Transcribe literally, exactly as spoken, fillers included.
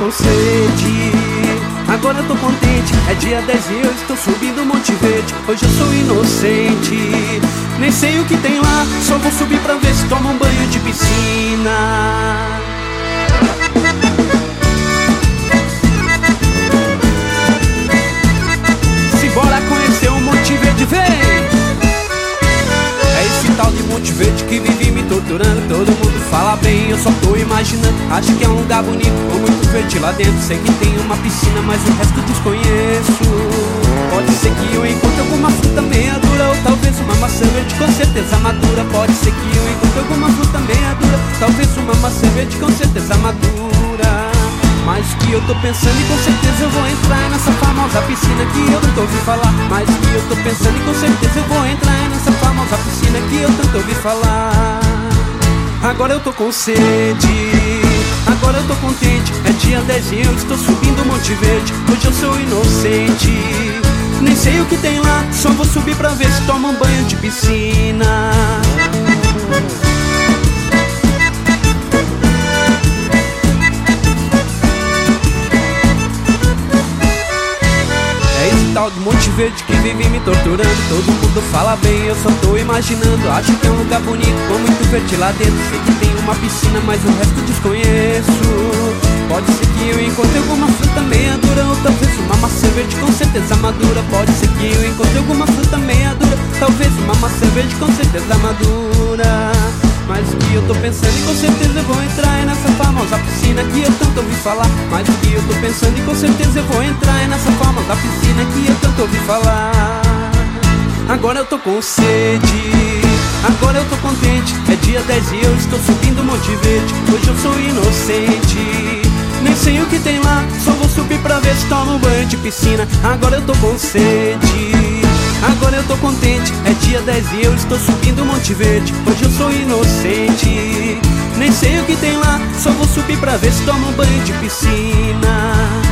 com sede, agora eu tô contente. É dia dez e eu estou subindo Monte Verde. Hoje eu sou inocente, nem sei o que tem lá, só vou subir pra ver se toma um banho de piscina. Bora conhecer o Monte Verde, vem! É esse tal de Monte Verde que vive me torturando. Todo mundo fala bem, eu só tô imaginando. Acho que é um lugar bonito, com muito verde lá dentro. Sei que tem uma piscina, mas o resto desconheço. Pode ser que eu encontre alguma fruta meia dura, ou talvez uma maçã verde com certeza madura. Pode ser que eu encontre alguma fruta meia dura, talvez uma maçã verde com certeza madura. Mas o que eu tô pensando e com certeza eu vou entrar nessa famosa piscina que eu tanto ouvi falar. Mas o que eu tô pensando e com certeza eu vou entrar nessa famosa piscina que eu tanto ouvi falar. Agora eu tô com sede, agora eu tô contente. É dia dez e eu estou subindo Monte Verde. Hoje eu sou inocente, nem sei o que tem lá, só vou subir pra ver se toma um banho de piscina. Tal de Monte Verde que vive me torturando. Todo mundo fala bem, eu só tô imaginando. Acho que é um lugar bonito, com muito verde lá dentro. Sei que tem uma piscina, mas o resto desconheço. Pode ser que eu encontre alguma fruta meia dura, ou talvez uma maçã verde com certeza madura. Pode ser que eu encontre alguma fruta meia dura, talvez uma maçã verde com certeza madura. Mas o que eu tô pensando e com certeza eu vou entrar é nessa famosa piscina que eu tanto ouvi falar. Mas o que eu tô pensando e com certeza eu vou entrar é nessa famosa piscina que eu tanto ouvi falar. Agora eu tô com sede, agora eu tô contente. É dia dez e eu estou subindo Monte Verde. Hoje eu sou inocente, nem sei o que tem lá, só vou subir pra ver se tomo um banho de piscina. Agora eu tô com sede, agora eu tô contente. É dia dez e eu estou subindo Monte Verde. Hoje eu sou inocente, nem sei o que tem lá, só vou subir pra ver se tomo um banho de piscina.